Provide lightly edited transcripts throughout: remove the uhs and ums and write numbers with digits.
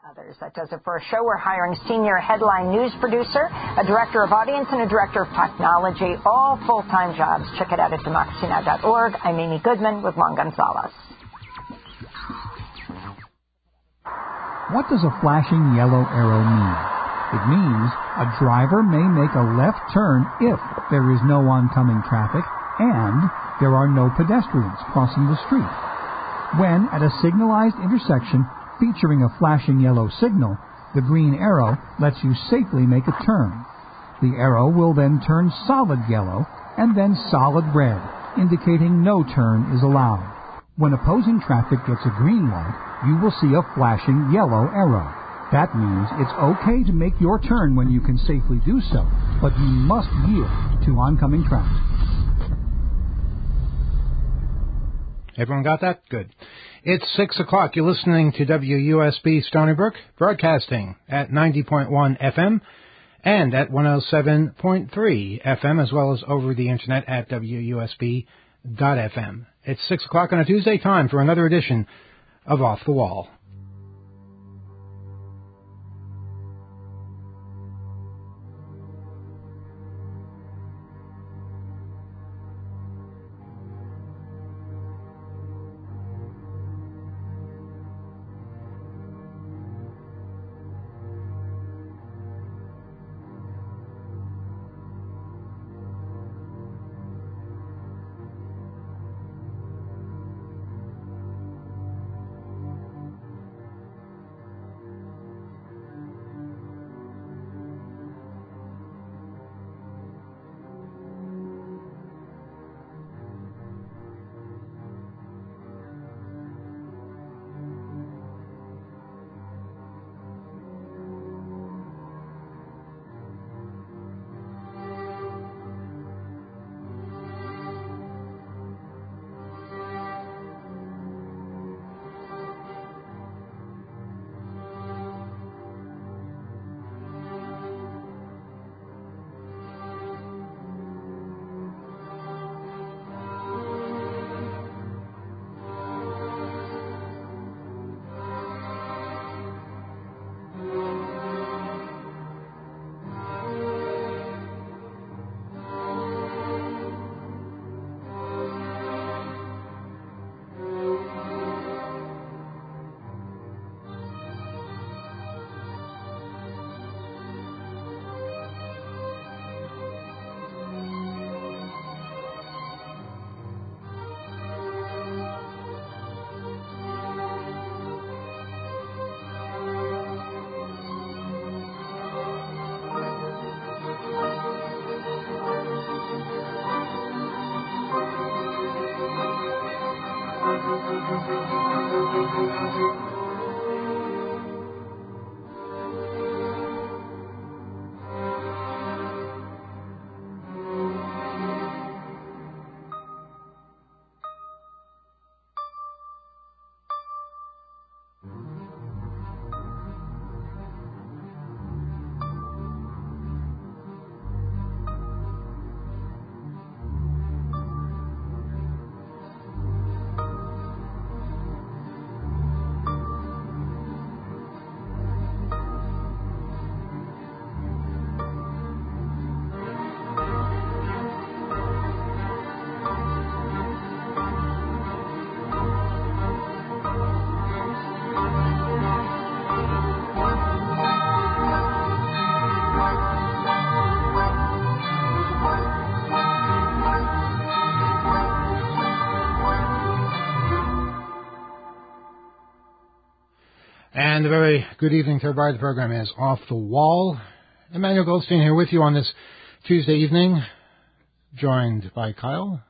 Others. That does it for our show. We're hiring senior headline news producer, a director of audience, and a director of technology, all full-time jobs. Check it out at democracynow.org. I'm Amy Goodman with Juan Gonzalez. What does a flashing yellow arrow mean? It means a driver may make a left turn if there is no oncoming traffic and there are no pedestrians crossing the street. When at a signalized intersection featuring a flashing yellow signal, the green arrow lets you safely make a turn. The arrow will then turn solid yellow and then solid red, indicating no turn is allowed. When opposing traffic gets a green light, you will see a flashing yellow arrow. That means it's okay to make your turn when you can safely do so, but you must yield to oncoming traffic. Everyone got that? Good. It's 6 o'clock. You're listening to WUSB Stony Brook, broadcasting at 90.1 FM and at 107.3 FM, as well as over the internet at WUSB.FM. It's 6 o'clock on a Tuesday, time for another edition of Off the Wall. And a very good evening to everybody. The program is Off the Wall. Emmanuel Goldstein here with you on this Tuesday evening, joined by Kyle.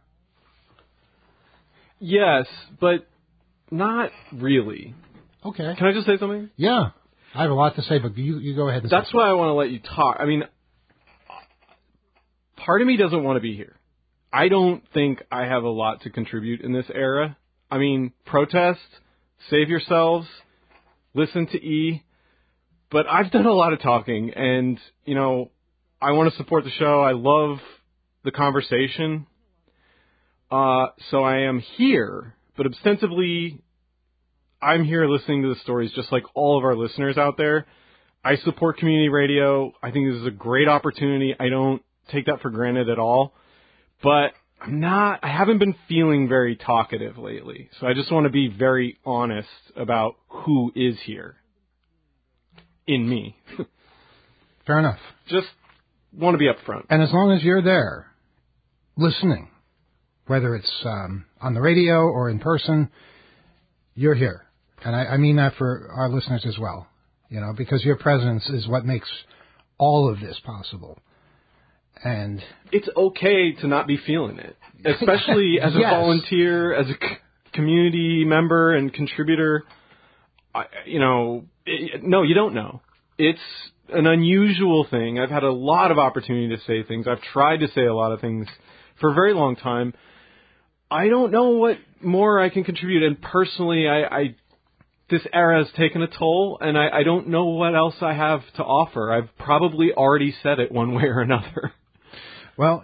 Yes, but not really. Okay. Can I just say something? Yeah. I have a lot to say, but you go ahead and That's why I want to let you talk. I mean, part of me doesn't want to be here. I don't think I have a lot to contribute in this era. I mean, protest, save yourselves, listen to E. But I've done a lot of talking, and, you know, I want to support the show. I love the conversation. So I am here, but ostensibly I'm here listening to the stories just like all of our listeners out there. I support community radio. I think this is a great opportunity. I don't take that for granted at all. But I haven't been feeling very talkative lately. So I just want to be very honest about who is here in me. Fair enough. Just want to be upfront. And as long as you're there, listening, whether it's on the radio or in person, you're here. And I mean that for our listeners as well, because your presence is what makes all of this possible. And it's okay to not be feeling it, especially as a volunteer, as a community member and contributor. No, you don't know. It's an unusual thing. I've had a lot of opportunity to say things. I've tried to say a lot of things for a very long time. I don't know what more I can contribute. And personally, this era has taken a toll, and I don't know what else I have to offer. I've probably already said it one way or another. Well,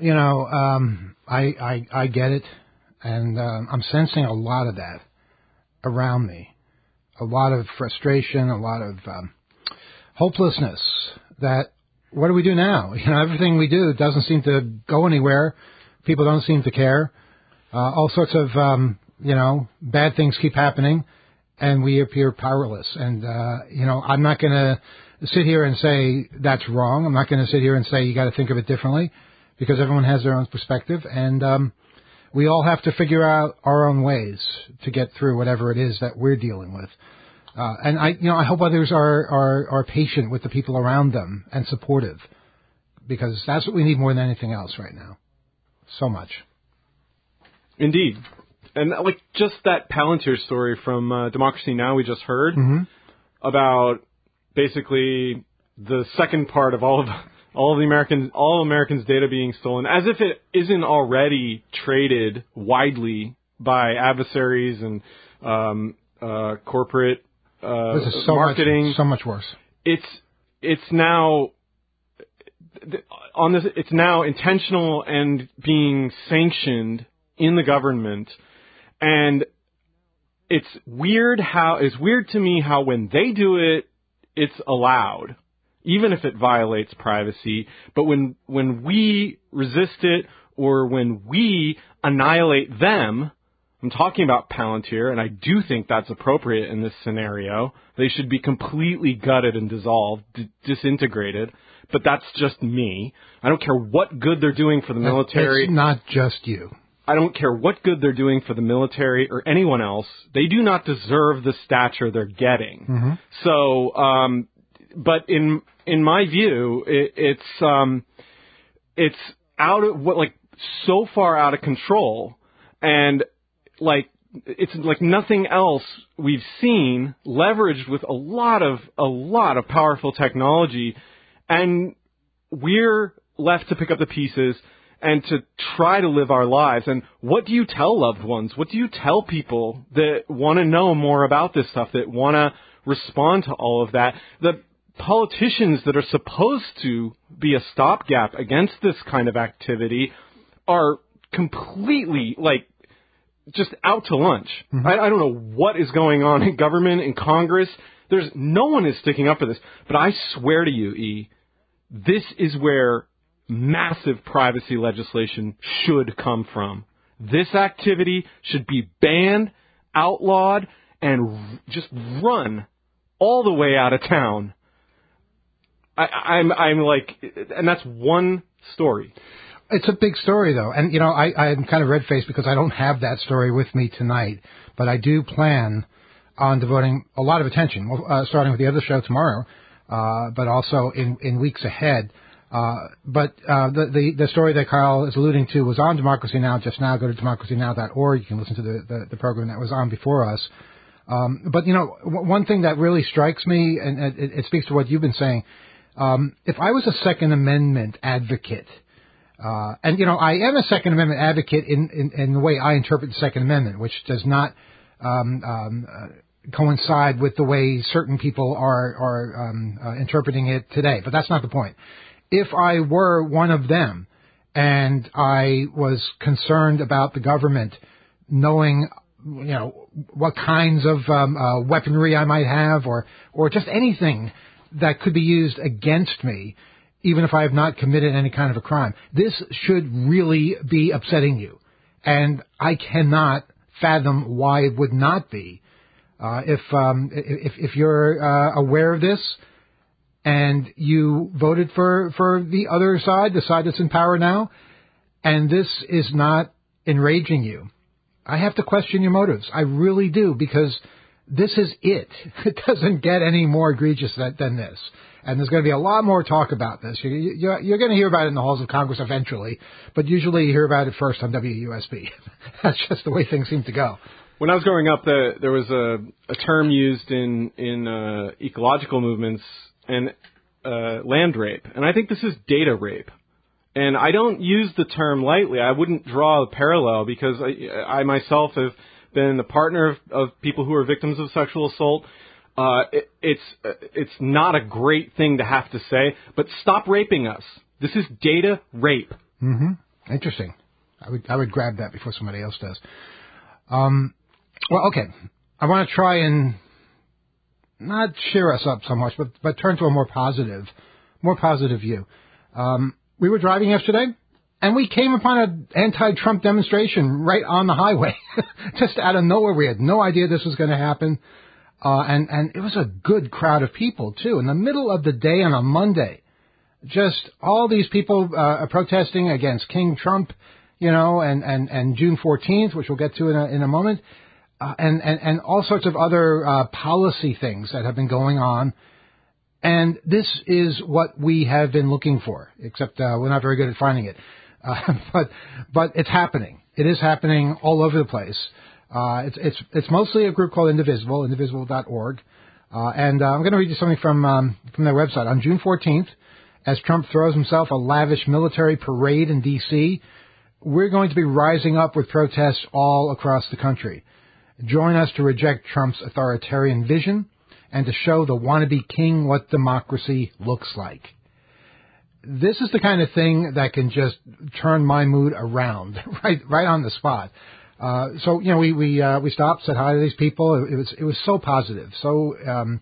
I get it, and I'm sensing a lot of that around me. A lot of frustration, a lot of hopelessness that, what do we do now? Everything we do doesn't seem to go anywhere. People don't seem to care. All sorts of, bad things keep happening, and we appear powerless. And, I'm not going to sit here and say that's wrong. I'm not going to sit here and say you got to think of it differently, because everyone has their own perspective, and we all have to figure out our own ways to get through whatever it is that we're dealing with. And I hope others are patient with the people around them and supportive, because that's what we need more than anything else right now. So much. Indeed. And just that Palantir story from Democracy Now! We just heard about basically the second part of all Americans' data being stolen, as if it isn't already traded widely by adversaries and corporate this is marketing. So much worse. It's now on this. It's now intentional and being sanctioned in the government, and it's weird to me how when they do it, it's allowed, even if it violates privacy. But when we resist it, or when we annihilate them, I'm talking about Palantir, and I do think that's appropriate in this scenario. They should be completely gutted and dissolved, disintegrated. But that's just me. I don't care what good they're doing for the military. It's not just you. I don't care what good they're doing for the military or anyone else. They do not deserve the stature they're getting. Mm-hmm. So, but in my view, it's out of so far out of control, and it's like nothing else we've seen, leveraged with a lot of powerful technology, and we're left to pick up the pieces and to try to live our lives. And what do you tell loved ones? What do you tell people that want to know more about this stuff, that want to respond to all of that? The politicians that are supposed to be a stopgap against this kind of activity are completely, just out to lunch. Mm-hmm. I don't know what is going on in government, in Congress. No one is sticking up for this. But I swear to you, E, this is where massive privacy legislation should come from. This activity should be banned, outlawed, and just run all the way out of town. And that's one story. It's a big story, though. And, I'm kind of red-faced because I don't have that story with me tonight. But I do plan on devoting a lot of attention, starting with the other show tomorrow, but also in weeks ahead. But the story that Carl is alluding to was on Democracy Now! Just now. Go to democracynow.org. You can listen to the program that was on before us. But, one thing that really strikes me, and it speaks to what you've been saying, if I was a Second Amendment advocate, and I am a Second Amendment advocate in the way I interpret the Second Amendment, which does not coincide with the way certain people are interpreting it today. But that's not the point. If I were one of them and I was concerned about the government knowing what kinds of weaponry I might have, or just anything that could be used against me, even if I have not committed any kind of a crime. This should really be upsetting you, and I cannot fathom why it would not be. If you're aware of this and you voted for the other side, the side that's in power now, and this is not enraging you, I have to question your motives. I really do, because this is it. It doesn't get any more egregious than this. And there's going to be a lot more talk about this. You're going to hear about it in the halls of Congress eventually, but usually you hear about it first on WUSB. That's just the way things seem to go. When I was growing up, there was a term used in ecological movements and land rape, and I think this is data rape. And I don't use the term lightly. I wouldn't draw a parallel, because I myself have been the partner of people who are victims of sexual assault. It's not a great thing to have to say, but stop raping us. This is data rape. Mm-hmm. Interesting. I would grab that before somebody else does. Well, okay. I want to try and not cheer us up so much, but turn to a more positive view. We were driving yesterday, and we came upon an anti-Trump demonstration right on the highway. Just out of nowhere. We had no idea this was going to happen. And it was a good crowd of people, too, in the middle of the day on a Monday. Just all these people protesting against King Trump, and June 14th, which we'll get to in a moment, and all sorts of other policy things that have been going on. And this is what we have been looking for, except we're not very good at finding it. But it's happening. It is happening all over the place. It's mostly a group called Indivisible, indivisible.org. And I'm going to read you something from their website. On June 14th, as Trump throws himself a lavish military parade in D.C., we're going to be rising up with protests all across the country. Join us to reject Trump's authoritarian vision and to show the wannabe king what democracy looks like. This is the kind of thing that can just turn my mood around right on the spot. So we stopped, said hi to these people. It was so positive, so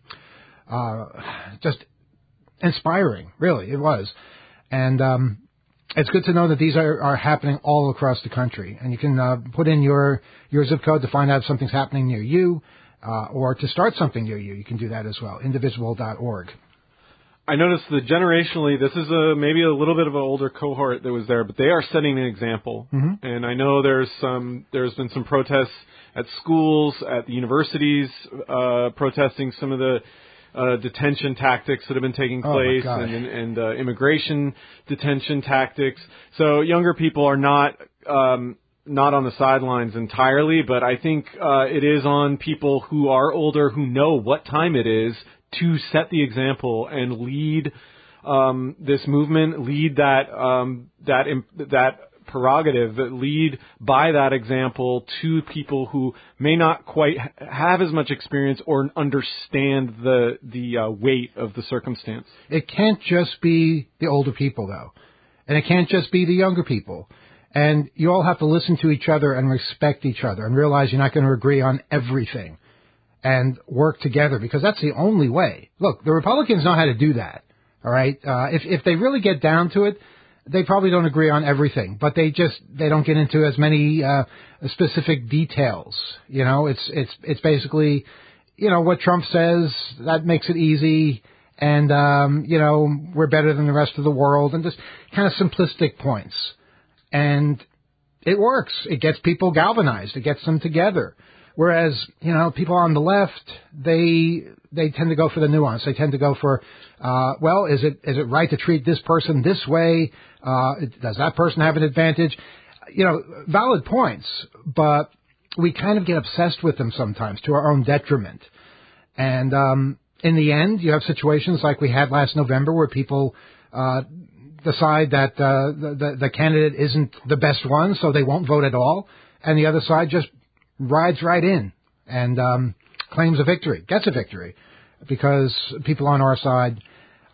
just inspiring. Really, it was, and it's good to know that these are happening all across the country. And you can put in your zip code to find out if something's happening near you, or to start something near you. You can do that as well. Indivisible.org. I noticed that generationally, this is maybe a little bit of an older cohort that was there, but they are setting an example. Mm-hmm. And I know there's been some protests at schools, at the universities, protesting some of the detention tactics that have been taking place, and immigration detention tactics. So younger people are not on the sidelines entirely, but I think it is on people who are older, who know what time it is, to set the example and lead this movement, lead that prerogative, lead by that example to people who may not quite have as much experience or understand the weight of the circumstance. It can't just be the older people, though, and it can't just be the younger people. And you all have to listen to each other and respect each other and realize you're not going to agree on everything. And work together, because that's the only way. Look, the Republicans know how to do that, all right? If they really get down to it, they probably don't agree on everything, but they don't get into as many specific details. It's basically, what Trump says, that makes it easy, and, we're better than the rest of the world, and just kind of simplistic points. And it works. It gets people galvanized. It gets them together. Whereas, people on the left, they tend to go for the nuance. They tend to go for, is it right to treat this person this way? Does that person have an advantage? Valid points, but we kind of get obsessed with them sometimes to our own detriment. And in the end, you have situations like we had last November where people decide that the candidate isn't the best one, so they won't vote at all, and the other side just rides right in and claims a victory, gets a victory, because people on our side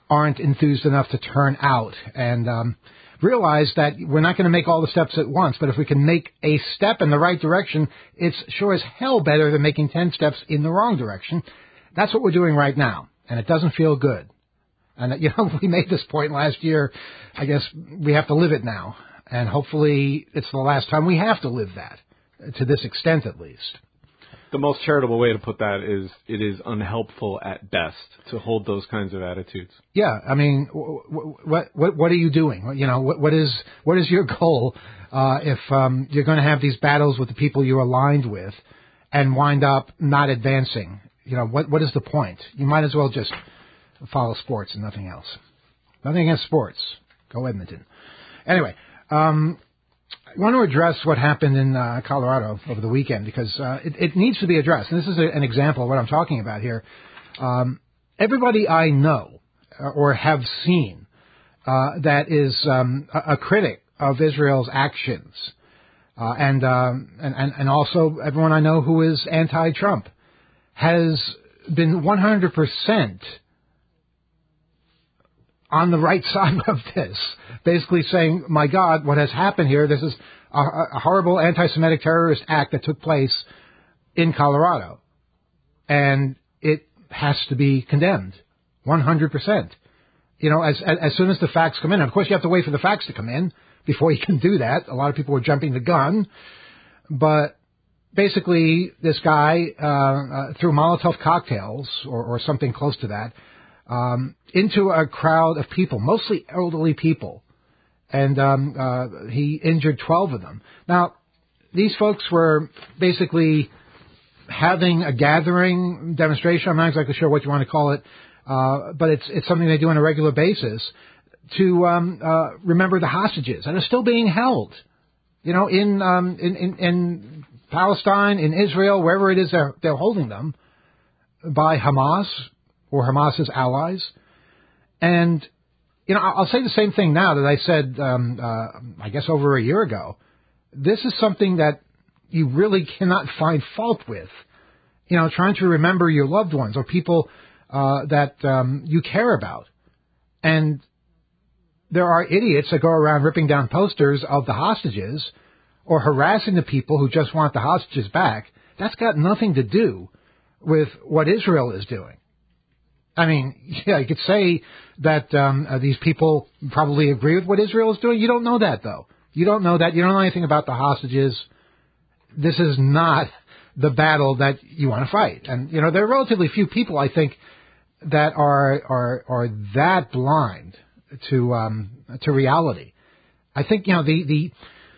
aren't enthused enough to turn out and realize that we're not going to make all the steps at once, but if we can make a step in the right direction, it's sure as hell better than making 10 steps in the wrong direction. That's what we're doing right now, and it doesn't feel good. And, we made this point last year. I guess we have to live it now, and hopefully it's the last time we have to live that, to this extent at least. The most charitable way to put that is it is unhelpful at best to hold those kinds of attitudes. Yeah, I mean, what are you doing? What is your goal if you're going to have these battles with the people you're aligned with and wind up not advancing? What is the point? You might as well just follow sports and nothing else. Nothing against sports. Go Edmonton. Anyway, I want to address what happened in Colorado over the weekend because it needs to be addressed. And this is an example of what I'm talking about here. Everybody I know or have seen that is a critic of Israel's actions, and also everyone I know who is anti-Trump has been 100% on the right side of this, basically saying, my God, what has happened here, this is a horrible anti-Semitic terrorist act that took place in Colorado. And it has to be condemned, 100%. As soon as the facts come in. Of course, you have to wait for the facts to come in before you can do that. A lot of people were jumping the gun. But basically, this guy threw Molotov cocktails, or something close to that, into a crowd of people, mostly elderly people, and he injured 12 of them. Now, these folks were basically having a gathering, demonstration, I'm not exactly sure what you want to call it, but it's something they do on a regular basis to remember the hostages, and are still being held, in Palestine, in Israel, wherever it is they're holding them, by Hamas or Hamas's allies. And, I'll say the same thing now that I said, I guess over a year ago. This is something that you really cannot find fault with. Trying to remember your loved ones or people that you care about. And there are idiots that go around ripping down posters of the hostages or harassing the people who just want the hostages back. That's got nothing to do with what Israel is doing. I mean, yeah, you could say that these people probably agree with what Israel is doing. You don't know that, though. You don't know that. You don't know anything about the hostages. This is not the battle that you want to fight. And, there are relatively few people, I think, that are that blind to reality. I think, the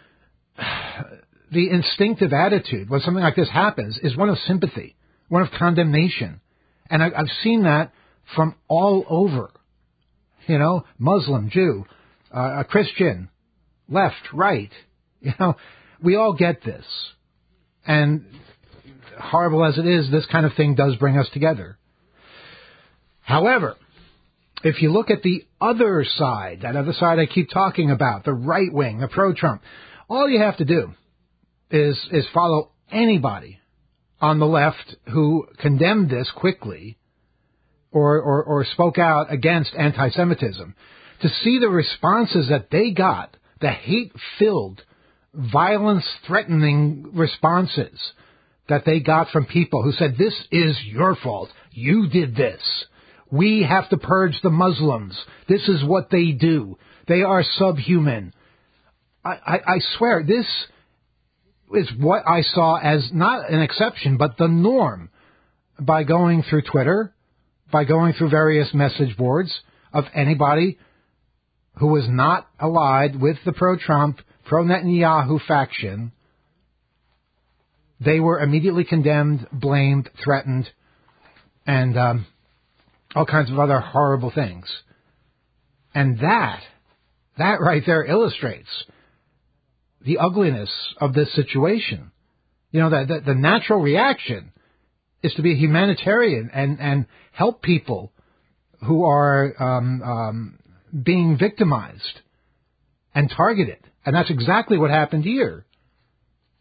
instinctive attitude when something like this happens is one of sympathy, one of condemnation. And I've seen that from all over, Muslim, Jew, a Christian, left, right, we all get this. And horrible as it is, this kind of thing does bring us together. However, if you look at the other side, that other side I keep talking about, the right wing, the pro-Trump, all you have to do is follow anybody on the left who condemned this quickly or spoke out against anti-Semitism to see the responses that they got, the hate-filled, violence-threatening responses that they got from people who said, this is your fault. You did this. We have to purge the Muslims. This is what they do. They are subhuman. I swear, this is what I saw as not an exception, but the norm by going through Twitter, by going through various message boards of anybody who was not allied with the pro-Trump, pro-Netanyahu faction. They were immediately condemned, blamed, threatened, and all kinds of other horrible things. And that right there illustrates the ugliness of this situation. The natural reaction is to be a humanitarian and help people who are being victimized and targeted. And that's exactly what happened here.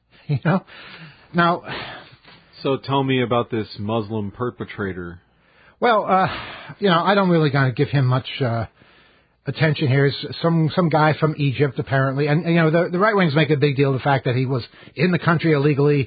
Now, so tell me about this Muslim perpetrator. Well, I don't really gotta give him much attention here. Is some guy from Egypt apparently, and the right wings make a big deal of the fact that he was in the country illegally.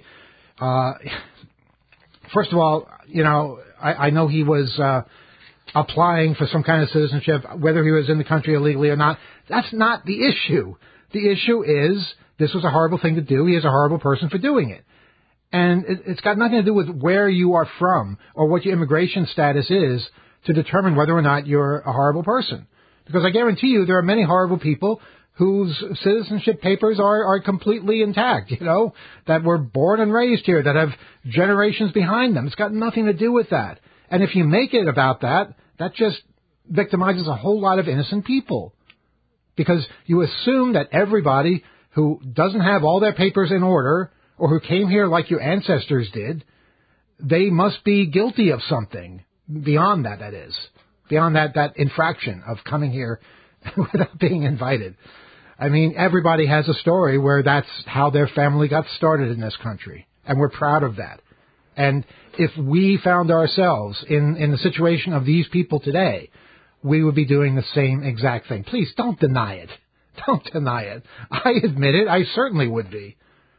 First of all, I know he was applying for some kind of citizenship, whether he was in the country illegally or not. That's not the issue. The issue is this was a horrible thing to do. He is a horrible person for doing it. And it's got nothing to do with where you are from or what your immigration status is to determine whether or not you're a horrible person. Because I guarantee you there are many horrible people whose citizenship papers are completely intact, that were born and raised here, that have generations behind them. It's got nothing to do with that. And if you make it about that, that just victimizes a whole lot of innocent people. Because you assume that everybody who doesn't have all their papers in order or who came here like your ancestors did, they must be guilty of something beyond that is. Beyond that infraction of coming here without being invited. I mean, everybody has a story where that's how their family got started in this country. And we're proud of that. And if we found ourselves in the situation of these people today, we would be doing the same exact thing. Please, don't deny it. Don't deny it. I admit it. I certainly would be.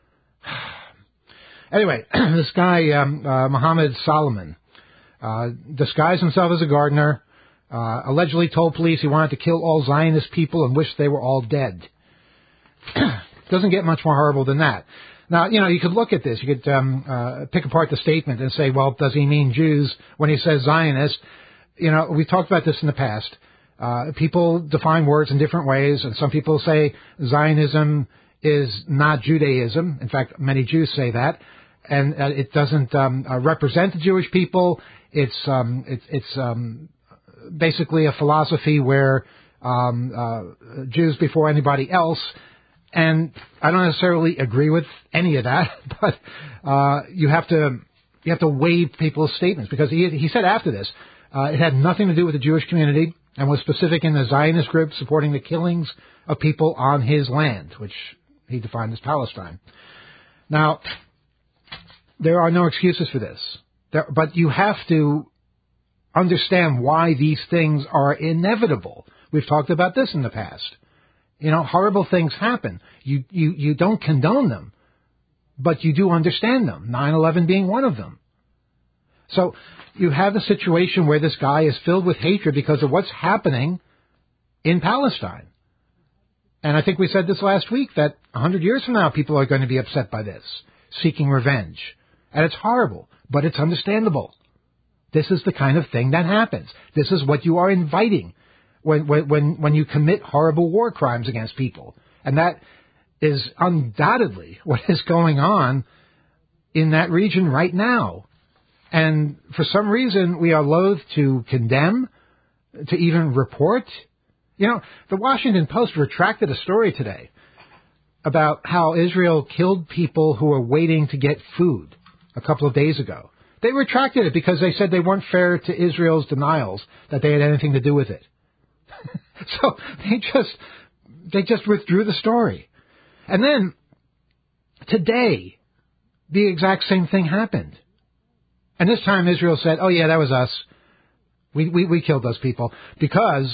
Anyway, this guy, Mohammed Solomon, disguised himself as a gardener, allegedly told police he wanted to kill all Zionist people and wished they were all dead. Doesn't get much more horrible than that. Now, you could look at this. You could pick apart the statement and say, well, does he mean Jews when he says Zionists? We've talked about this in the past. People define words in different ways, and some people say Zionism is not Judaism. In fact, many Jews say that, and it doesn't represent the Jewish people. It's basically a philosophy where Jews before anybody else. And I don't necessarily agree with any of that, but you have to weigh people's statements, because he said after this it had nothing to do with the Jewish community and was specific in the Zionist group supporting the killings of people on his land, which he defined as Palestine. Now, there are no excuses for this, but you have to understand why these things are inevitable. We've talked about this in the past. Horrible things happen. You don't condone them, but you do understand them, 9/11 being one of them. So you have a situation where this guy is filled with hatred because of what's happening in Palestine. And I think we said this last week, that 100 years from now, people are going to be upset by this, seeking revenge. And it's horrible, but it's understandable. This is the kind of thing that happens. This is what you are inviting when you commit horrible war crimes against people. And that is undoubtedly what is going on in that region right now. And for some reason, we are loath to condemn, to even report. The Washington Post retracted a story today about how Israel killed people who were waiting to get food a couple of days ago. They retracted it because they said they weren't fair to Israel's denials that they had anything to do with it. So they just withdrew the story. And then today, the exact same thing happened. And this time Israel said, "Oh yeah, that was us. We killed those people because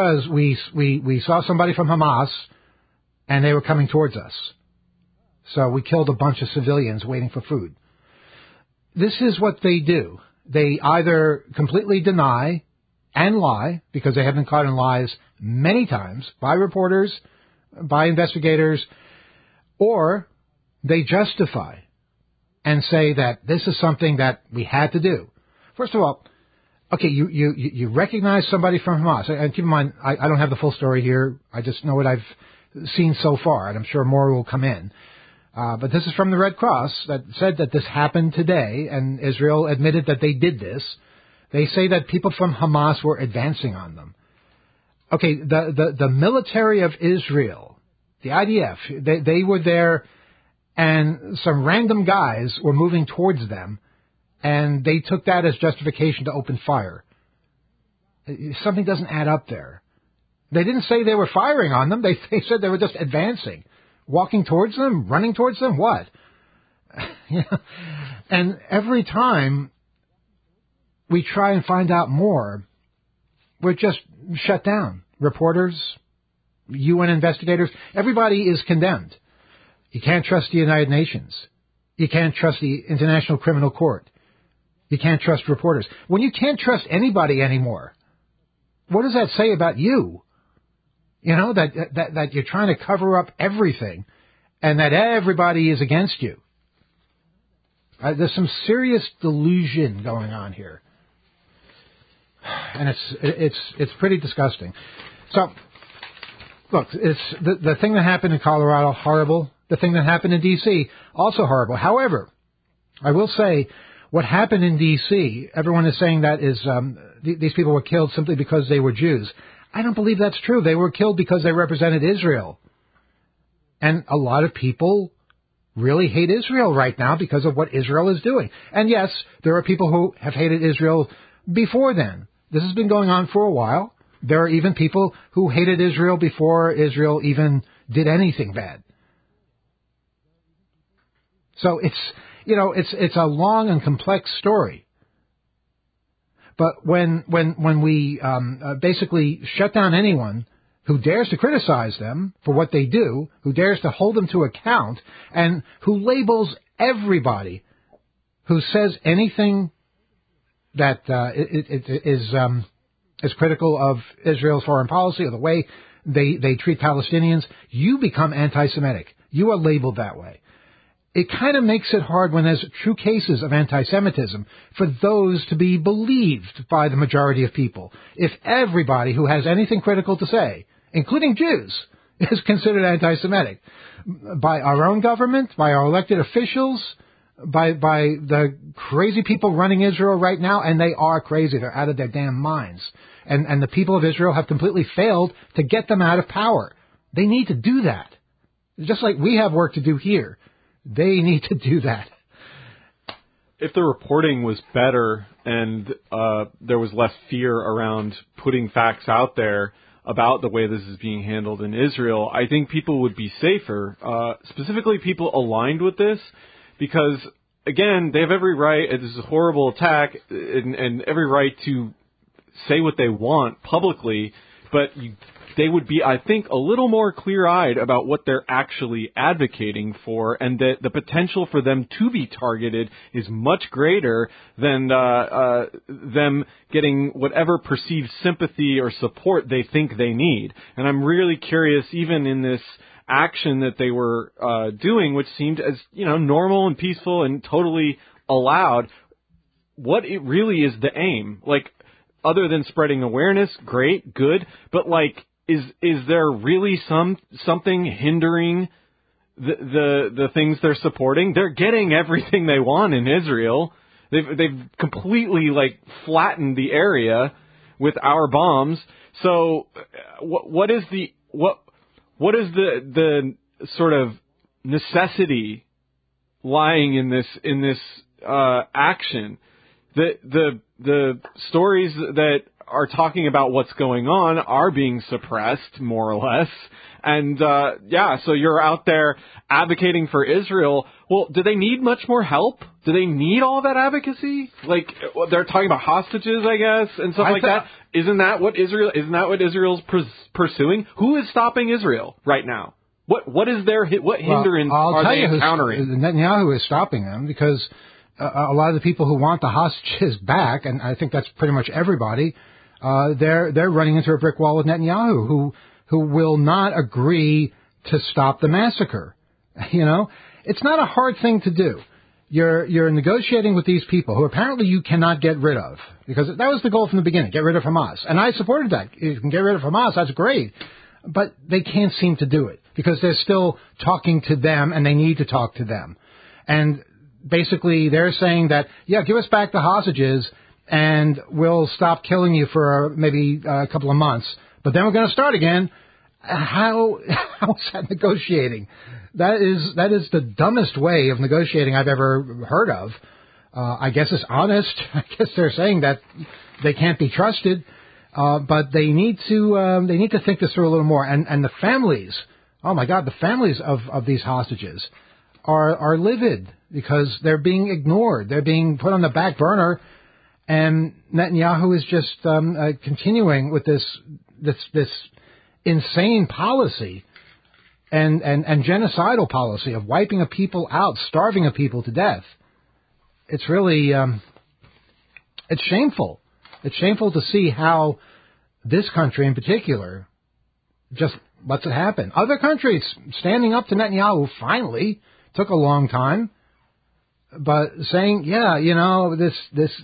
we saw somebody from Hamas and they were coming towards us. So we killed a bunch of civilians waiting for food." This is what they do. They either completely deny and lie, because they have been caught in lies many times by reporters, by investigators, or they justify and say that this is something that we had to do. First of all, okay, you recognize somebody from Hamas. And keep in mind, I don't have the full story here. I just know what I've seen so far, and I'm sure more will come in. But this is from the Red Cross that said that this happened today, and Israel admitted that they did this. They say that people from Hamas were advancing on them. Okay, the military of Israel, the IDF, they were there, and some random guys were moving towards them, and they took that as justification to open fire. Something doesn't add up there. They didn't say they were firing on them. They said they were just advancing. Walking towards them? Running towards them? What? And every time we try and find out more, we're just shut down. Reporters, UN investigators, everybody is condemned. You can't trust the United Nations. You can't trust the International Criminal Court. You can't trust reporters. When you can't trust anybody anymore, what does that say about you? You know, that you're trying to cover up everything and that everybody is against you. There's some serious delusion going on here. And it's pretty disgusting. So, look, it's the thing that happened in Colorado, horrible. The thing that happened in D.C., also horrible. However, I will say, what happened in D.C., everyone is saying that is these people were killed simply because they were Jews. I don't believe that's true. They were killed because they represented Israel. And a lot of people really hate Israel right now because of what Israel is doing. And yes, there are people who have hated Israel before then. This has been going on for a while. There are even people who hated Israel before Israel even did anything bad. So it's a long and complex story. But when we basically shut down anyone who dares to criticize them for what they do, who dares to hold them to account, and who labels everybody who says anything that is critical of Israel's foreign policy or the way they treat Palestinians, you become anti-Semitic. You are labeled that way. It kind of makes it hard when there's true cases of anti-Semitism for those to be believed by the majority of people. If everybody who has anything critical to say, including Jews, is considered anti-Semitic by our own government, by our elected officials, by the crazy people running Israel right now, and they are crazy. They're out of their damn minds. And the people of Israel have completely failed to get them out of power. They need to do that. Just like we have work to do here. They need to do that. If the reporting was better and there was less fear around putting facts out there about the way this is being handled in Israel, I think people would be safer, specifically people aligned with this, because, again, they have every right, this is a horrible attack, and every right to say what they want publicly, but they would be, I think, a little more clear-eyed about what they're actually advocating for, and that the potential for them to be targeted is much greater than them getting whatever perceived sympathy or support they think they need. And I'm really curious, even in this action that they were doing, which seemed as, normal and peaceful and totally allowed, what it really is the aim. Like, other than spreading awareness, great, good, but is there really something hindering the things they're supporting? They're getting everything they want in Israel. They've completely flattened the area with our bombs. So what is the sort of necessity lying in this action? The stories that are talking about what's going on are being suppressed, more or less. And, so you're out there advocating for Israel. Well, do they need much more help? Do they need all that advocacy? They're talking about hostages, I guess, and stuff like that. Isn't that what Israel's pursuing? Who is stopping Israel right now? What is their, what hindrance are they encountering? Netanyahu is stopping them because a lot of the people who want the hostages back, and I think that's pretty much everybody, they're running into a brick wall with Netanyahu, who will not agree to stop the massacre. It's not a hard thing to do. You're negotiating with these people who apparently you cannot get rid of, because that was the goal from the beginning, get rid of Hamas. And I supported that. If you can get rid of Hamas, that's great. But they can't seem to do it because they're still talking to them and they need to talk to them. And basically they're saying that, give us back the hostages and we'll stop killing you for maybe a couple of months. But then we're going to start again. How is that negotiating? That is the dumbest way of negotiating I've ever heard of. I guess it's honest. I guess they're saying that they can't be trusted. But they need to think this through a little more. And the families, oh my God, the families of these hostages are livid because they're being ignored. They're being put on the back burner. And Netanyahu is just continuing with this insane policy and genocidal policy of wiping a people out, starving a people to death. It's really it's shameful. It's shameful to see how this country in particular just lets it happen. Other countries standing up to Netanyahu finally took a long time, but saying, yeah, you know, this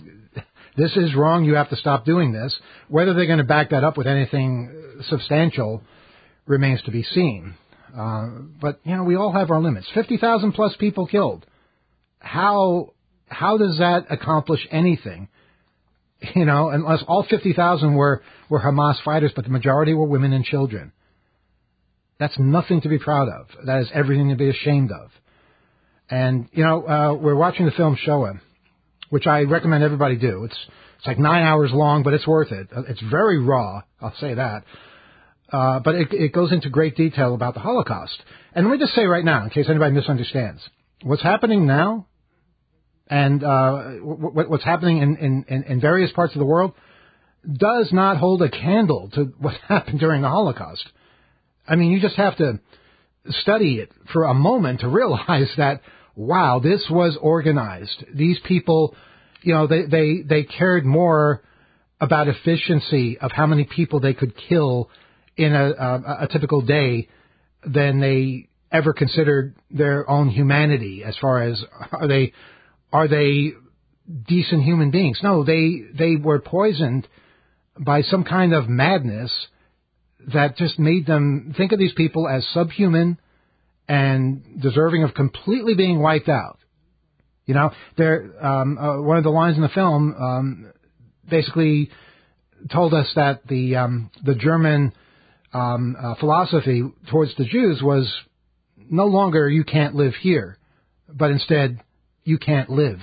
is wrong. You have to stop doing this. Whether they're going to back that up with anything substantial remains to be seen. But, you know, we all have our limits. 50,000 plus people killed. How does that accomplish anything? You know, unless all 50,000 were Hamas fighters, but the majority were women and children. That's nothing to be proud of. That is everything to be ashamed of. And, you know, we're watching the film Shoah, which I recommend everybody do. It's like 9 hours long, but it's worth it. It's very raw, I'll say that. But it goes into great detail about the Holocaust. And let me just say right now, in case anybody misunderstands, what's happening now and what's happening in various parts of the world does not hold a candle to what happened during the Holocaust. I mean, you just have to study it for a moment to realize that, wow, this was organized. These people, you know, they cared more about efficiency of how many people they could kill in a typical day than they ever considered their own humanity as far as are they decent human beings? No, they were poisoned by some kind of madness that just made them think of these people as subhuman and deserving of completely being wiped out. You know, one of the lines in the film basically told us that the German philosophy towards the Jews was no longer you can't live here, but instead you can't live.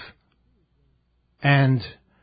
And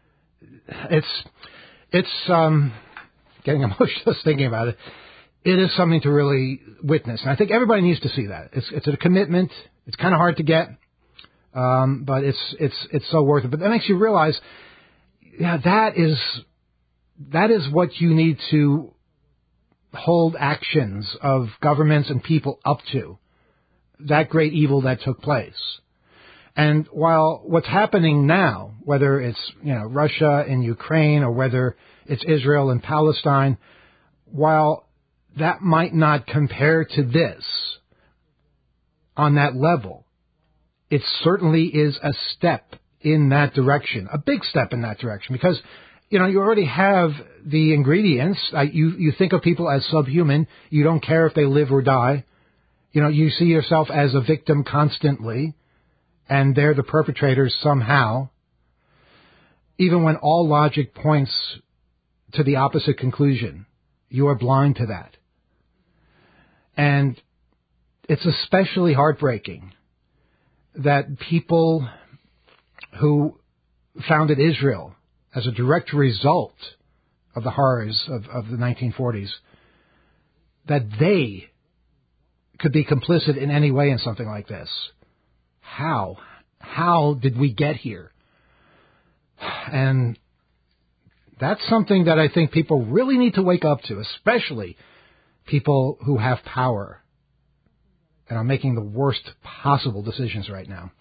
it's getting emotional just thinking about it. It is something to really witness, and I think everybody needs to see that. It's a commitment. It's kind of hard to get, but it's so worth it. But that makes you realize, yeah, that is what you need to hold actions of governments and people up to, that great evil that took place. And while what's happening now, whether it's, you know, Russia and Ukraine or whether it's Israel and Palestine, while that might not compare to this on that level, it certainly is a step in that direction, a big step in that direction, because, you know, you already have the ingredients. You think of people as subhuman. You don't care if they live or die. You know, you see yourself as a victim constantly, and they're the perpetrators somehow, even when all logic points to the opposite conclusion. You are blind to that. And it's especially heartbreaking that people who founded Israel as a direct result of the horrors of the 1940s, that they could be complicit in any way in something like this. How? How did we get here? And that's something that I think people really need to wake up to, especially people who have power and are making the worst possible decisions right now.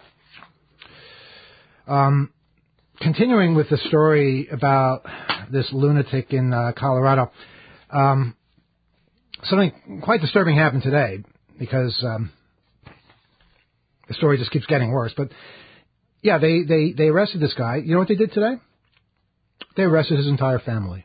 Continuing with the story about this lunatic in Colorado, something quite disturbing happened today because the story just keeps getting worse. But yeah, they arrested this guy. You know what they did today? They arrested his entire family.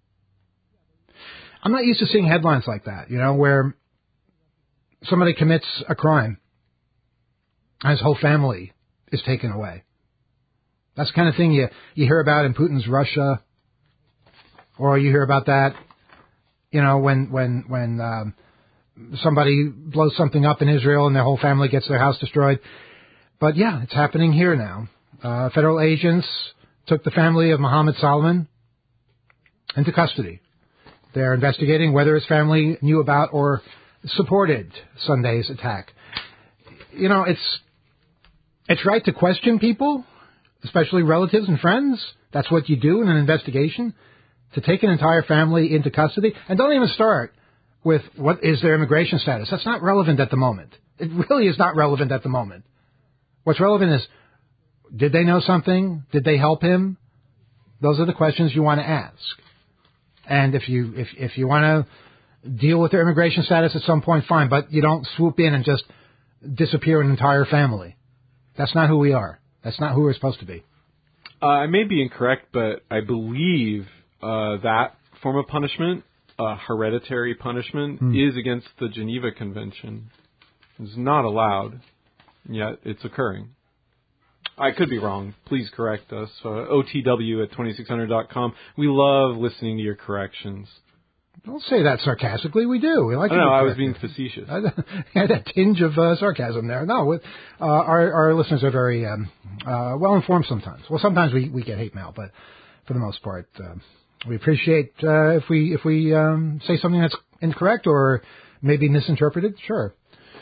I'm not used to seeing headlines like that, you know, where somebody commits a crime and his whole family is taken away. That's the kind of thing you hear about in Putin's Russia, or you hear about that, you know, when somebody blows something up in Israel and their whole family gets their house destroyed. But yeah, it's happening here now. Federal agents took the family of Mohammed Salman into custody. They're investigating whether his family knew about or supported Sunday's attack. You know, it's right to question people, especially relatives and friends, That's what you do in an investigation? To take an entire family into custody? And don't even start with what is their immigration status. That's not relevant at the moment. It really is not relevant at the moment. What's relevant is, did they know something? Did they help him? Those are the questions you want to ask. And if you want to deal with their immigration status at some point, fine, but you don't swoop in and just disappear an entire family. That's not who we are. That's not who we're supposed to be. I may be incorrect, but I believe that form of punishment, hereditary punishment, is against the Geneva Convention. It's not allowed, yet it's occurring. I could be wrong. Please correct us. OTW at 2600.com. We love listening to your corrections. Don't say that sarcastically. We do. We like. I was being facetious. I had a tinge of sarcasm there. No, our listeners are very well informed sometimes. Well, sometimes we get hate mail, but for the most part, we appreciate if we say something that's incorrect or maybe misinterpreted. Sure.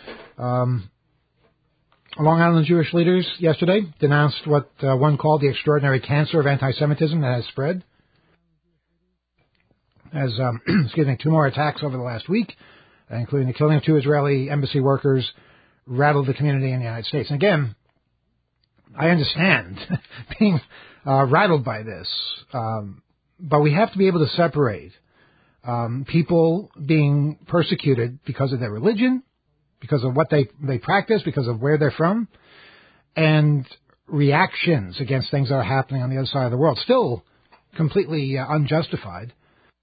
Long Island Jewish leaders yesterday denounced what one called the extraordinary cancer of anti-Semitism that has spread. As, 2 more attacks over the last week, including the killing of 2 Israeli embassy workers, rattled the community in the United States. And again, I understand being rattled by this, but we have to be able to separate people being persecuted because of their religion, because of what they practice, because of where they're from, and reactions against things that are happening on the other side of the world. Still completely unjustified.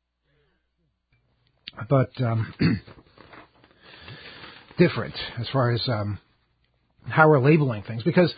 But different as far as how we're labeling things. Because,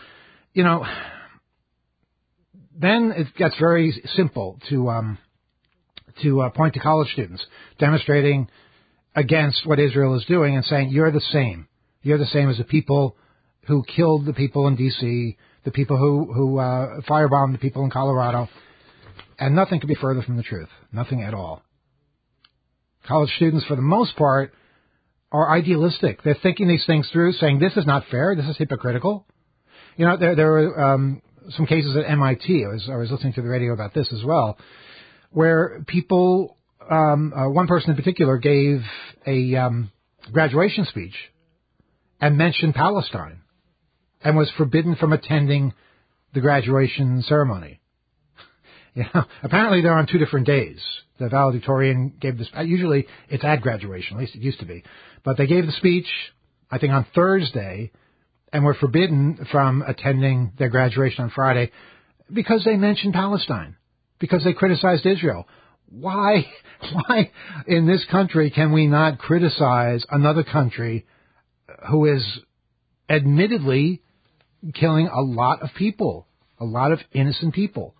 then it gets very simple to point to college students demonstrating against what Israel is doing and saying, you're the same. You're the same as the people who killed the people in D.C., the people who firebombed the people in Colorado. And nothing could be further from the truth. Nothing at all. College students, for the most part, are idealistic. They're thinking these things through, saying, this is not fair, this is hypocritical. There were some cases at MIT, I was listening to the radio about this as well, where people, one person in particular gave a graduation speech and mentioned Palestine and was forbidden from attending the graduation ceremony. Apparently they're on 2 different days. The valedictorian gave this. Usually it's at graduation, at least it used to be. But they gave the speech, I think, on Thursday, and were forbidden from attending their graduation on Friday because they mentioned Palestine, because they criticized Israel. Why in this country can we not criticize another country who is admittedly killing a lot of people, a lot of innocent people?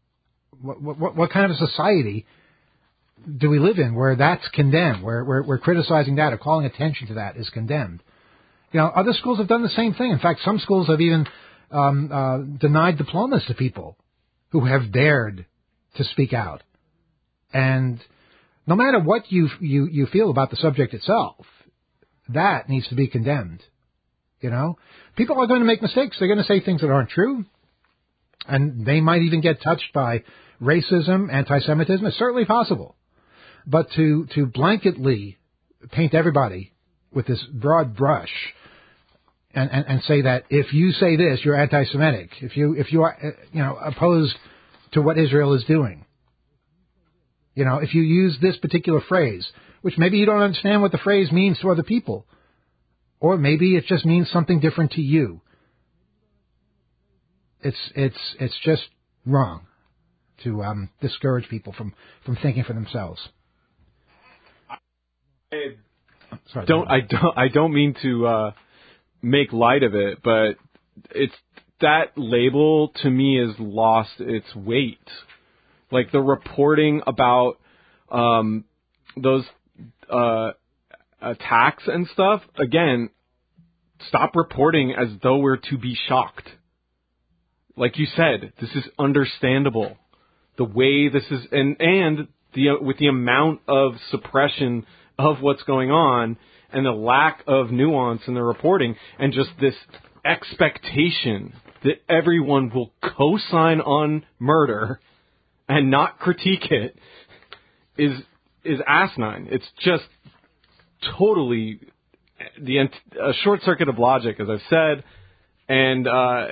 What kind of a society do we live in where that's condemned, where we're criticizing that or calling attention to that is condemned? Other schools have done the same thing. In fact, some schools have even denied diplomas to people who have dared to speak out. And no matter what you feel about the subject itself, that needs to be condemned. People are going to make mistakes. They're going to say things that aren't true. And they might even get touched by racism, anti-Semitism. It's certainly possible. But to blanketly paint everybody with this broad brush and say that if you say this, you're anti-Semitic. If you are opposed to what Israel is doing. If you use this particular phrase, which maybe you don't understand what the phrase means to other people, or maybe it just means something different to you. It's just wrong to discourage people from thinking for themselves. I don't mean to make light of it, but it's that label to me has lost its weight. Like the reporting about those attacks and stuff. Again, stop reporting as though we're to be shocked. Like you said, this is understandable. The way this is, and with the amount of suppression of what's going on and the lack of nuance in the reporting and just this expectation that everyone will co-sign on murder and not critique it is asinine. It's just totally a short circuit of logic, as I've said. And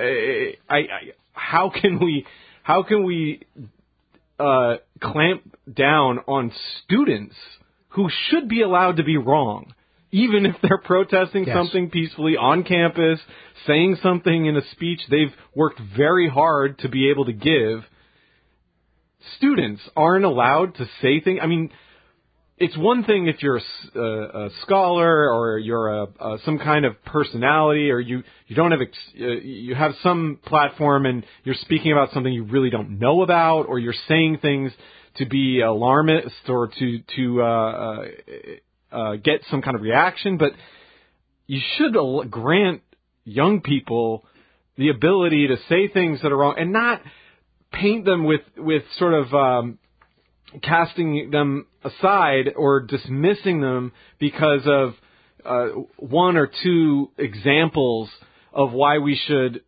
how can we clamp down on students who should be allowed to be wrong, even if they're protesting something peacefully on campus, saying something in a speech they've worked very hard to be able to give? Students aren't allowed to say things. I mean, it's one thing if you're a scholar or you're some kind of personality, or you don't have you have some platform and you're speaking about something you really don't know about, or you're saying things to be alarmist or to get some kind of reaction. But you should grant young people the ability to say things that are wrong and not paint them with sort of casting them aside or dismissing them because of one or two examples of why we shouldn't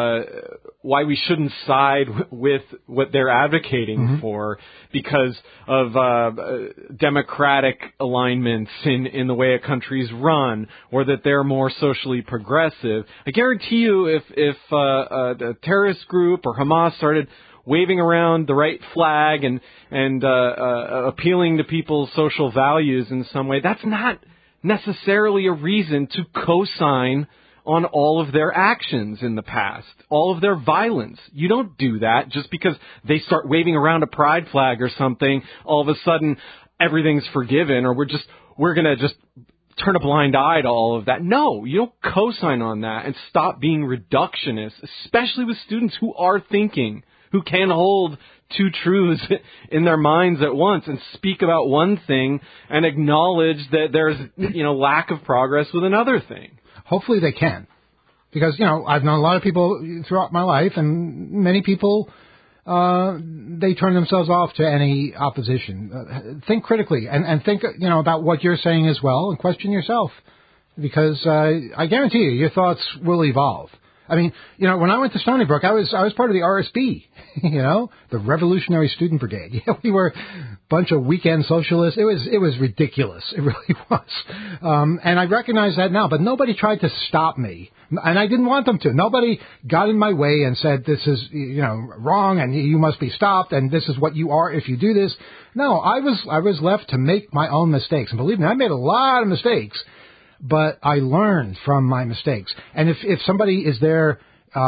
side with what they're advocating for because of democratic alignments in the way a country's run, or that they're more socially progressive. I guarantee you, if a terrorist group or Hamas started waving around the right flag and appealing to people's social values in some way, that's not necessarily a reason to co-sign on all of their actions in the past, all of their violence. You don't do that just because they start waving around a pride flag or something. All of a sudden, everything's forgiven, or we're going to just turn a blind eye to all of that. No, you don't co-sign on that, and stop being reductionist, especially with students who are thinking, who can hold two truths in their minds at once and speak about one thing and acknowledge that there's, lack of progress with another thing. Hopefully they can. Because, I've known a lot of people throughout my life, and many people, they turn themselves off to any opposition. Think critically and think, about what you're saying as well, and question yourself. Because I guarantee you, your thoughts will evolve. I mean, when I went to Stony Brook, I was part of the RSB, the Revolutionary Student Brigade. We were a bunch of weekend socialists. It was ridiculous. It really was. And I recognize that now, but nobody tried to stop me. And I didn't want them to. Nobody got in my way and said, this is, wrong and you must be stopped and this is what you are if you do this. No, I was left to make my own mistakes. And believe me, I made a lot of mistakes. But I learned from my mistakes. And if somebody is there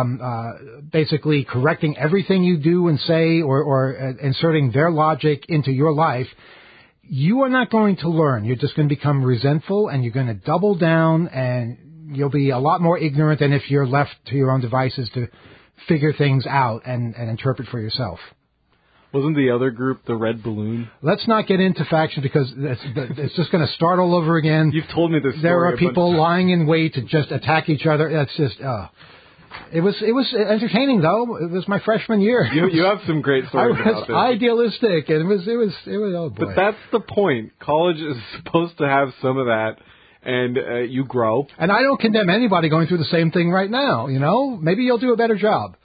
basically correcting everything you do and say, or inserting their logic into your life, you are not going to learn. You're just going to become resentful, and you're going to double down, and you'll be a lot more ignorant than if you're left to your own devices to figure things out and interpret for yourself. Wasn't the other group the Red Balloon? Let's not get into faction because it's just going to start all over again. You've told me this story. There are people lying in wait to just attack each other. That's just, It was entertaining though. It was my freshman year. You have some great stories about this. I was idealistic, and it was oh boy. But that's the point. College is supposed to have some of that, and you grow. And I don't condemn anybody going through the same thing right now. Maybe you'll do a better job.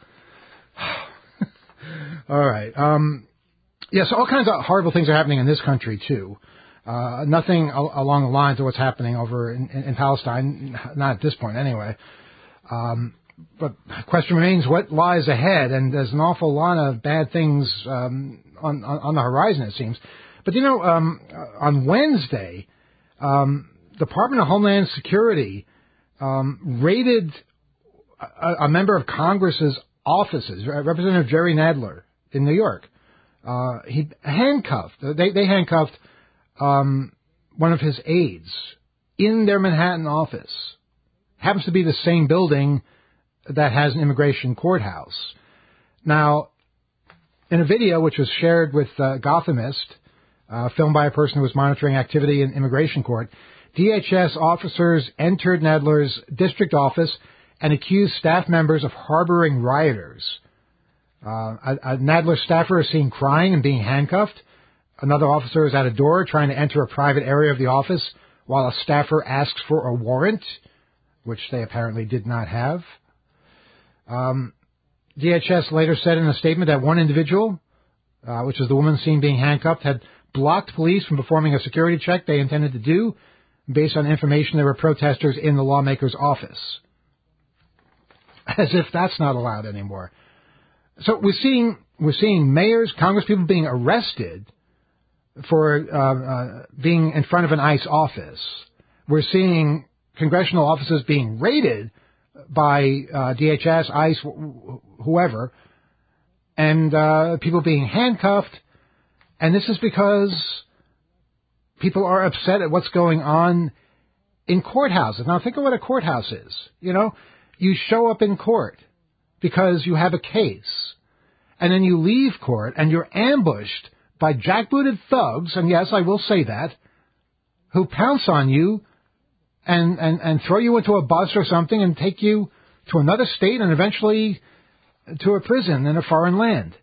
All right. Yes, all kinds of horrible things are happening in this country, too. Nothing along the lines of what's happening over in Palestine, not at this point anyway. But the question remains, what lies ahead? And there's an awful lot of bad things on the horizon, it seems. But, on Wednesday, Department of Homeland Security raided a member of Congress's offices, Representative Jerry Nadler in New York. He handcuffed. They handcuffed one of his aides in their Manhattan office. Happens to be the same building that has an immigration courthouse. Now, in a video which was shared with Gothamist, filmed by a person who was monitoring activity in immigration court, DHS officers entered Nadler's district office and accused staff members of harboring rioters. A Nadler staffer is seen crying and being handcuffed. Another officer is at a door trying to enter a private area of the office while a staffer asks for a warrant, which they apparently did not have. DHS later said in a statement that one individual, which is the woman seen being handcuffed, had blocked police from performing a security check they intended to do based on information there were protesters in the lawmaker's office. As if that's not allowed anymore. So we're seeing mayors, congresspeople being arrested for being in front of an ICE office. We're seeing congressional offices being raided by DHS, ICE, whoever, and people being handcuffed. And this is because people are upset at what's going on in courthouses. Now think of what a courthouse is. You know, you show up in court because you have a case, and then you leave court and you're ambushed by jackbooted thugs, and yes, I will say that, who pounce on you and throw you into a bus or something and take you to another state and eventually to a prison in a foreign land.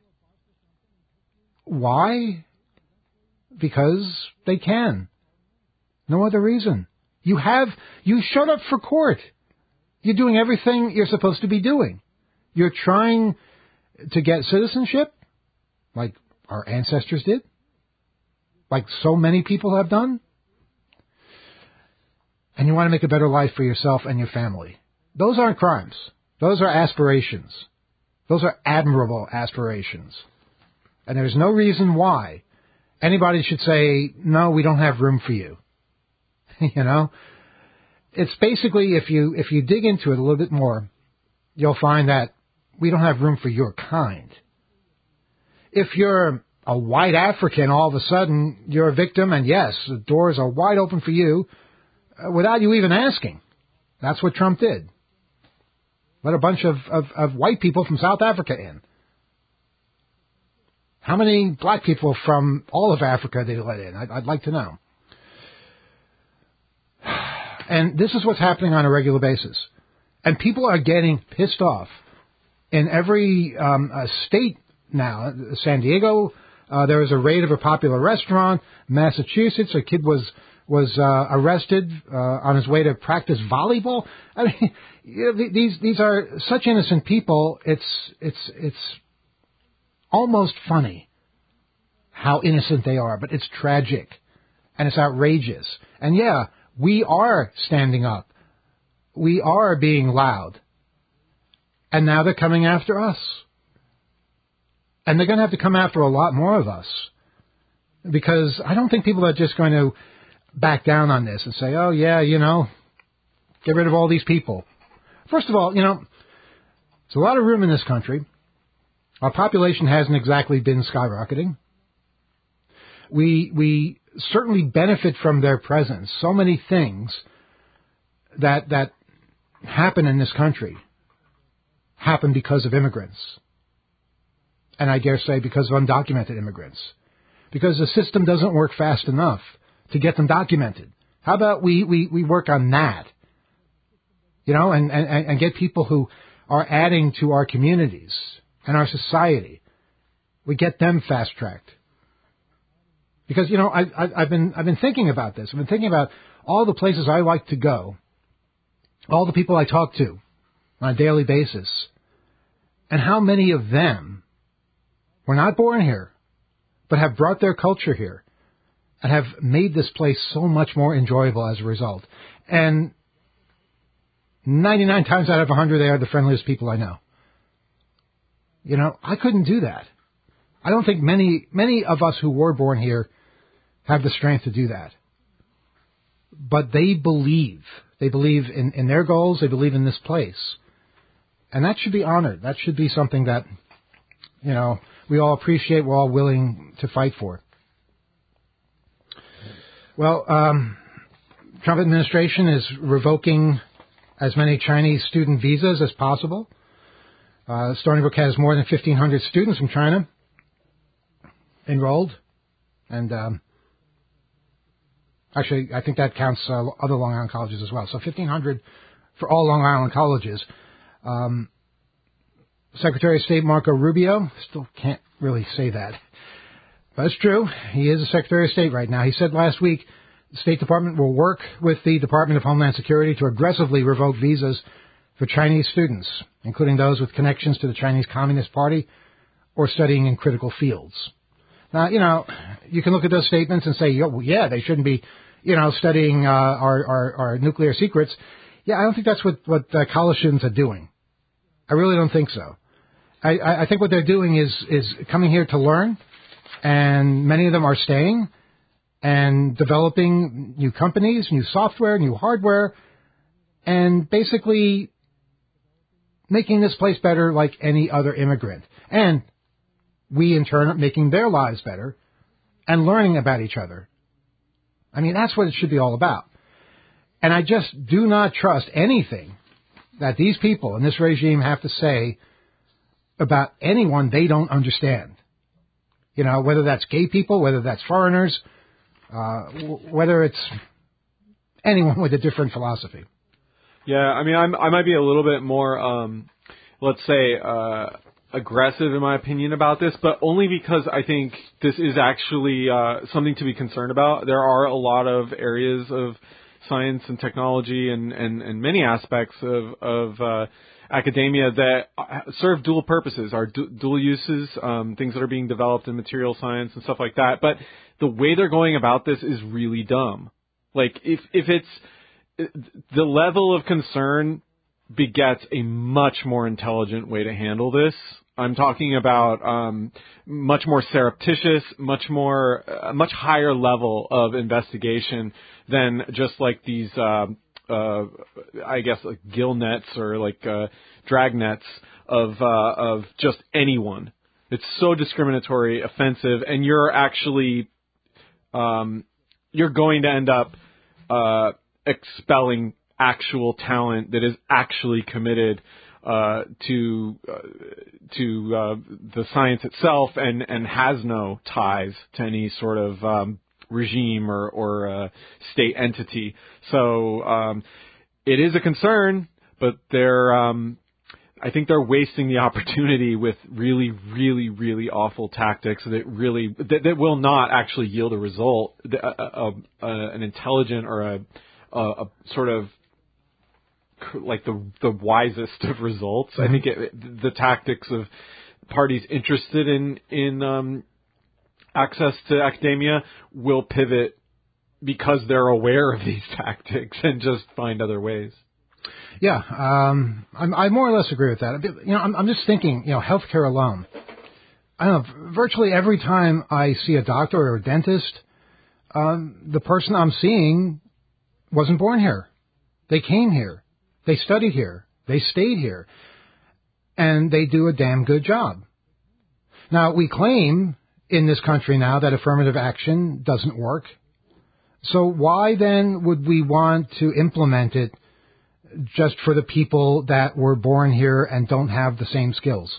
Why? Because they can. No other reason. You showed up for court. You're doing everything you're supposed to be doing. You're trying to get citizenship, like our ancestors did, like so many people have done. And you want to make a better life for yourself and your family. Those aren't crimes. Those are aspirations. Those are admirable aspirations. And there's no reason why anybody should say, no, we don't have room for you. You know? It's basically, if you dig into it a little bit more, you'll find that we don't have room for your kind. If you're a white African, all of a sudden you're a victim, and yes, the doors are wide open for you without you even asking. That's what Trump did. Let a bunch of white people from South Africa in. How many black people from all of Africa did he let in? I'd like to know. And this is what's happening on a regular basis. And people are getting pissed off in every state now. San Diego, there was a raid of a popular restaurant. Massachusetts, a kid was arrested on his way to practice volleyball. I mean, you know, these are such innocent people. It's almost funny how innocent they are, but it's tragic and it's outrageous. And yeah, we are standing up. We are being loud. And now they're coming after us. And they're going to have to come after a lot more of us. Because I don't think people are just going to back down on this and say, oh, yeah, you know, get rid of all these people. First of all, you know, there's a lot of room in this country. Our population hasn't exactly been skyrocketing. We certainly benefit from their presence. So many things that happen in this country happen because of immigrants. And I dare say because of undocumented immigrants. Because the system doesn't work fast enough to get them documented. How about we work on that? You know, and get people who are adding to our communities and our society. We get them fast-tracked. Because, you know, I've been thinking about this. I've been thinking about all the places I like to go, all the people I talk to on a daily basis, and how many of them were not born here, but have brought their culture here and have made this place so much more enjoyable as a result. And 99 times out of 100, they are the friendliest people I know. You know, I couldn't do that. I don't think many of us who were born here have the strength to do that. But they believe. They believe in their goals. They believe in this place. And that should be honored. That should be something that, you know, we all appreciate. We're all willing to fight for. Well, Trump administration is revoking as many Chinese student visas as possible. Stony Brook has more than 1,500 students from China enrolled. And actually, I think that counts other Long Island colleges as well. So 1,500 for all Long Island colleges. Secretary of State Marco Rubio, still can't really say that, but it's true. He is a Secretary of State right now. He said last week the State Department will work with the Department of Homeland Security to aggressively revoke visas for Chinese students, including those with connections to the Chinese Communist Party or studying in critical fields. Now, you can look at those statements and say, yeah, they shouldn't be, studying our nuclear secrets. Yeah, I don't think that's what college students are doing. I really don't think so. I think what they're doing is coming here to learn, and many of them are staying and developing new companies, new software, new hardware, and basically making this place better like any other immigrant. And we, in turn, are making their lives better and learning about each other. I mean, that's what it should be all about. And I just do not trust anything that these people in this regime have to say about anyone they don't understand. Whether that's gay people, whether that's foreigners, whether it's anyone with a different philosophy. Yeah, I mean, I might be a little bit more, let's say, aggressive in my opinion about this, but only because I think this is actually something to be concerned about. There are a lot of areas of science and technology and many aspects of academia that serve dual purposes, are dual uses, things that are being developed in material science and stuff like that. But the way they're going about this is really dumb. Like, if it's the level of concern begets a much more intelligent way to handle this. I'm talking about much more surreptitious, much higher level of investigation than just like these, I guess, like gill nets or like drag nets of just anyone. It's so discriminatory, offensive, and you're actually you're going to end up expelling actual talent that is actually committed to the science itself and has no ties to any sort of regime or state entity. So it is a concern, but I think they're wasting the opportunity with really, really, really awful tactics that will not actually yield a result, an intelligent or a sort of like the wisest of results. Mm-hmm. I think the tactics of parties interested in access to academia will pivot because they're aware of these tactics and just find other ways. Yeah, I more or less agree with that. I'm just thinking, healthcare alone. I don't know, virtually every time I see a doctor or a dentist, the person I'm seeing wasn't born here. They came here. They studied here. They stayed here. And they do a damn good job. Now, we claim in this country now that affirmative action doesn't work. So why then would we want to implement it just for the people that were born here and don't have the same skills?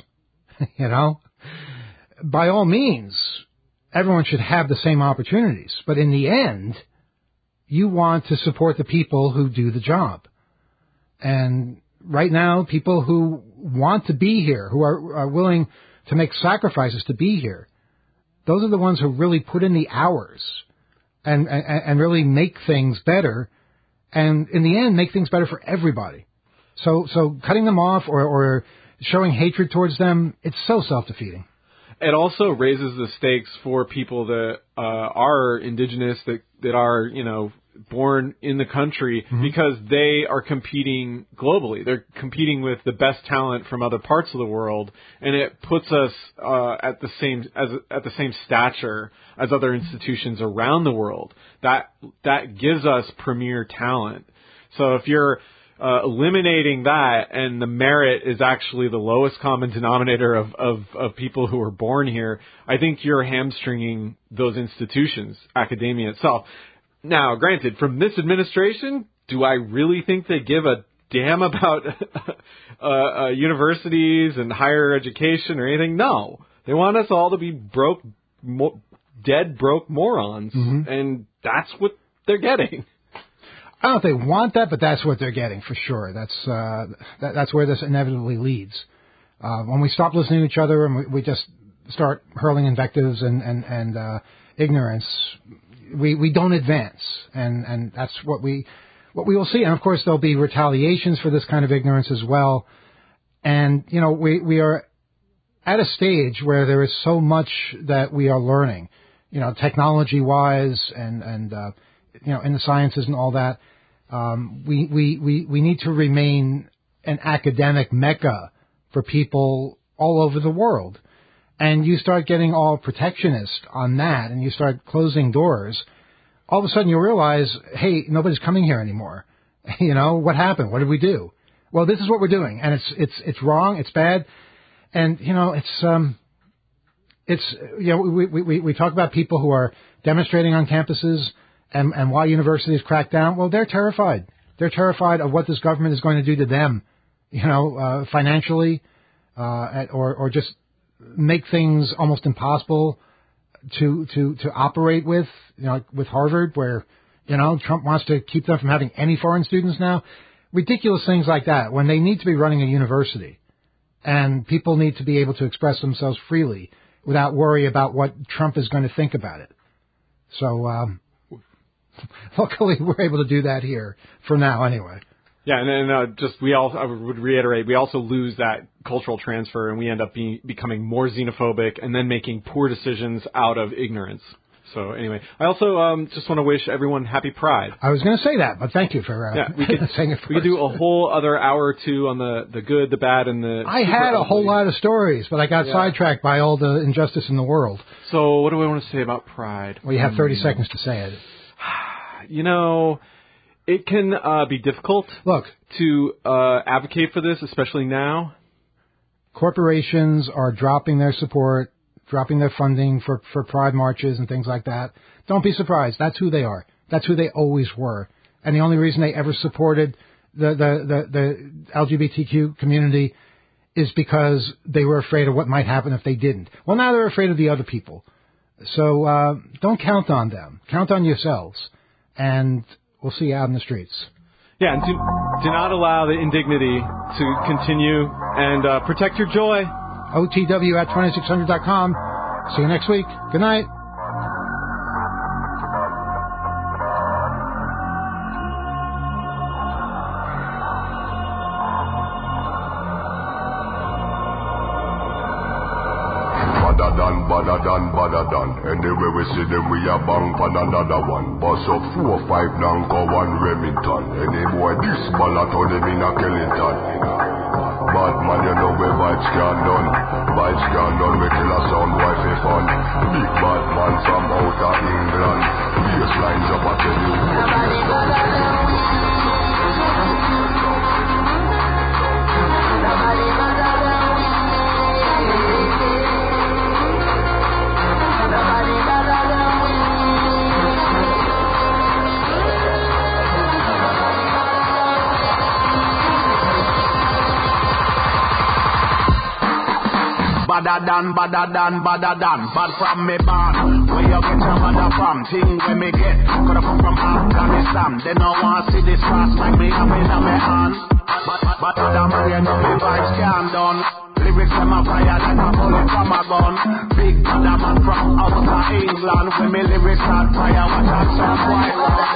By all means, everyone should have the same opportunities. But in the end, you want to support the people who do the job. And right now, people who want to be here, who are willing to make sacrifices to be here, those are the ones who really put in the hours and really make things better, and in the end, make things better for everybody. So cutting them off or showing hatred towards them, it's so self-defeating. It also raises the stakes for people that are indigenous, that are, born in the country, mm-hmm. because they are competing globally. They're competing with the best talent from other parts of the world, and it puts us at the same stature as other institutions around the world. That gives us premier talent. So if you're eliminating that, and the merit is actually the lowest common denominator of people who are born here, I think you're hamstringing those institutions, academia itself. Now, granted, from this administration, do I really think they give a damn about universities and higher education or anything? No. They want us all to be dead broke morons, mm-hmm. and that's what they're getting. I don't know if they want that, but that's what they're getting for sure. That's where this inevitably leads. When we stop listening to each other and we just start hurling invectives and ignorance, we don't advance, and that's what we will see. And of course, there'll be retaliations for this kind of ignorance as well. And we are at a stage where there is so much that we are learning, technology-wise and in the sciences and all that. We need to remain an academic mecca for people all over the world. And you start getting all protectionist on that, and you start closing doors. All of a sudden you realize, hey, nobody's coming here anymore. What happened? What did we do? Well, this is what we're doing, and it's wrong, it's bad, and we talk about people who are demonstrating on campuses and why universities crack down. Well, they're terrified. They're terrified of what this government is going to do to them, financially, or just make things almost impossible to operate with, with Harvard, where, Trump wants to keep them from having any foreign students now. Ridiculous things like that, when they need to be running a university and people need to be able to express themselves freely without worry about what Trump is going to think about it. So, luckily we're able to do that here for now anyway. Yeah, and I would reiterate, we also lose that cultural transfer, and we end up becoming more xenophobic and then making poor decisions out of ignorance. So anyway, I also just want to wish everyone happy Pride. I was going to say that, but thank you for saying it first. We could do a whole other hour or two on the good, the bad, and the I had a whole lot of stories, but I got sidetracked by all the injustice in the world. So what do I want to say about Pride? Well, you have 30 seconds to say it. It can be difficult to advocate for this, especially now. Corporations are dropping their support, dropping their funding for Pride marches and things like that. Don't be surprised. That's who they are. That's who they always were. And the only reason they ever supported the LGBTQ community is because they were afraid of what might happen if they didn't. Well, now they're afraid of the other people. So don't count on them. Count on yourselves. And we'll see you out in the streets. Yeah, and do not allow the indignity to continue, and protect your joy. OTW at 2600.com. See you next week. Good night. Badder done. Anyway we see them, we a bang pan another one. Bus up 4 5 Nanko 1 Remington. Any boy this ballot on them in a Kellington. Bad man, you know where vibes can done. Vibes can done, we kill a sound boy for fun. Big bad man from out of England. Baselines up I tell you what badder than, bad from me born. Where you get your mother from? Thing where me get, coulda come from Afghanistan. They no want see this fast like me have in my hand. But other man you know me vibes can done. Lyrics from a fire like a bullet from a gun. Big badder man from out of England. When me lyrics start fire, watch out some white run.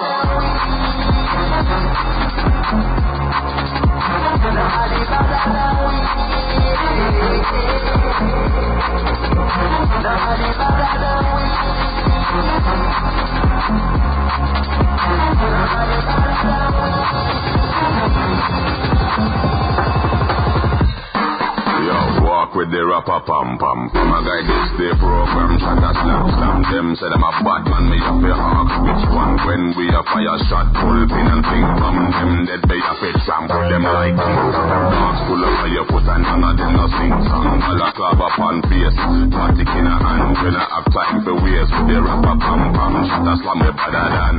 Walk with the rapper pam pam. My guy this day program shot a slam them. Say them a bad man, me up your hawk. Which one when we a fire shot, pull pin and ping from them dead they a fit trample them like dogs full of fire put and none of them no sing song. All a club up on face, matic in a hand. When I have time for waste with the rapper pam pam. Shot a slam me better than.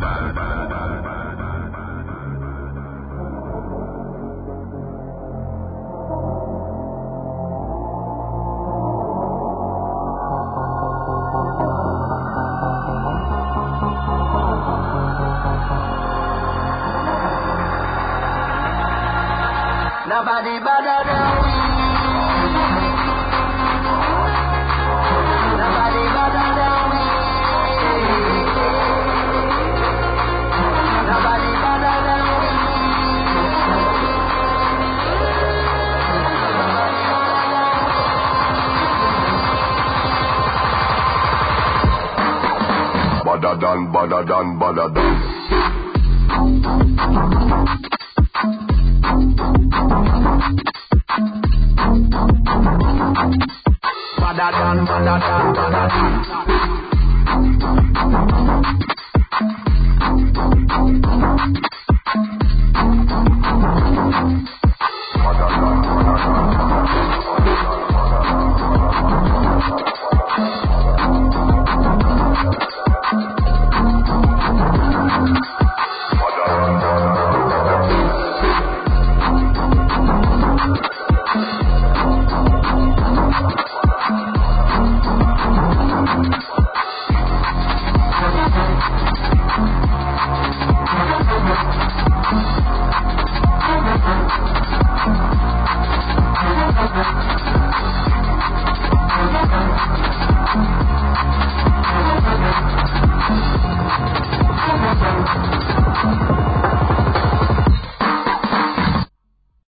Nobody better than we. Nobody better than we. Nobody better than we. badder than, badder than. Badder than, badder than, badder than.